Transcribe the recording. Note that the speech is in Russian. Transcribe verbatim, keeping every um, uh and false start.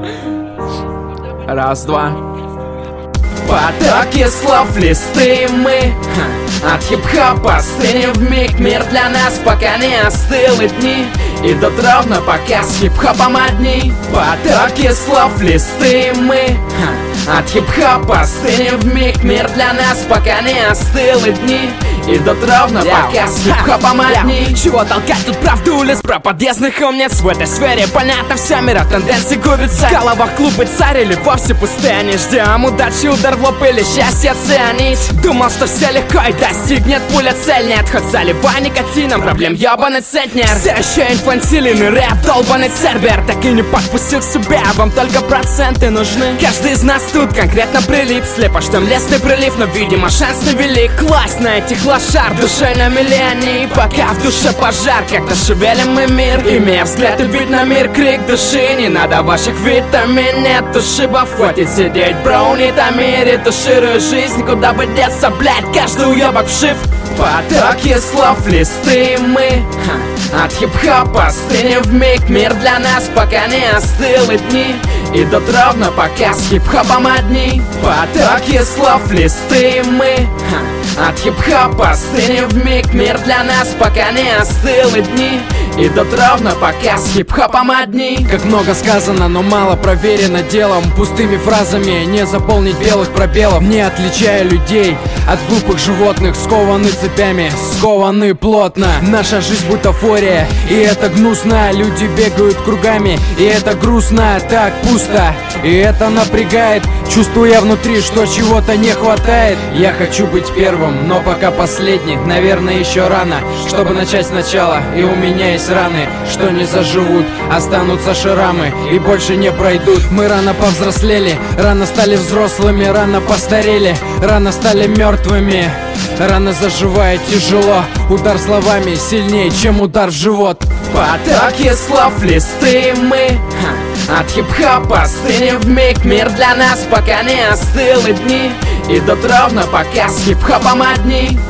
Раз, два. Потоки слов, листы мы ха, от хип-хопа стынем вмиг. Мир для нас пока не остыл, и дни идут ровно пока с хип-хопом одни. Потоки слов, листы мы ха, от хип-хопа стынем вмиг. Мир для нас пока не остыл, и дни идут ровно пока с хип-хопом одни. Чего толкать тут правду, лес про подъездных умниц. В этой сфере понятно вся мира тенденций губится. В головах клубы царь или вовсе пустыни. Ждем удачи, удар в лоб или счастье ценить. Думал, что все легко и достигнет пуля цель. Нет, хоть заливай никотином, проблем ебаный центнер. Все еще инфантилен рэп, долбаный цербер. Так и не подпустил к себе, вам только проценты нужны. Каждый из нас тут конкретно прилип. Слепо ждем лесный прилив, но видимо шанс невелик. Класть на этих лошар, душой на миллионе. Пока в душе пожар, как-то шевелим мы мир. Имея взгляд и вид на мир, крик души. Не надо ваших витамин, нет ушибов. Хватит сидеть, бро, не томи ретуширую жизнь, куда бы деться, блять, каждый уебок вшив. Потоки слов, листы мы ха, от хип-хопа стынем вмиг. Мир для нас пока не остыл, и дни идут ровно пока с хип-хопом одни. Потоки слов, листы мы ха, от хип-хопа стынем вмиг. Мир для нас пока не остыл, и дни идут ровно пока с хип-хопом одни. Как много сказано, но мало проверено делом. Пустыми фразами не заполнить белых пробелов. Не отличая людей от глупых животных. Скованы цепями, скованы плотно. Наша жизнь бутафория, и это гнусно. Люди бегают кругами, и это грустно. Так пусто, и это напрягает. Чувствую я внутри, что чего-то не хватает. Я хочу быть первым, но пока последний. Наверное, еще рано, чтобы начать сначала. И у меня есть раны, что не заживут, останутся шрамы и больше не пройдут. Мы рано повзрослели, рано стали взрослыми, рано постарели, рано стали мертвыми. Рано заживает тяжело, удар словами сильнее, чем удар в живот. Потоки слов, листы мы ха, от хип-хопа стынем вмиг. Мир для нас пока не остыл, и дни идут ровно пока с хип-хопом одни.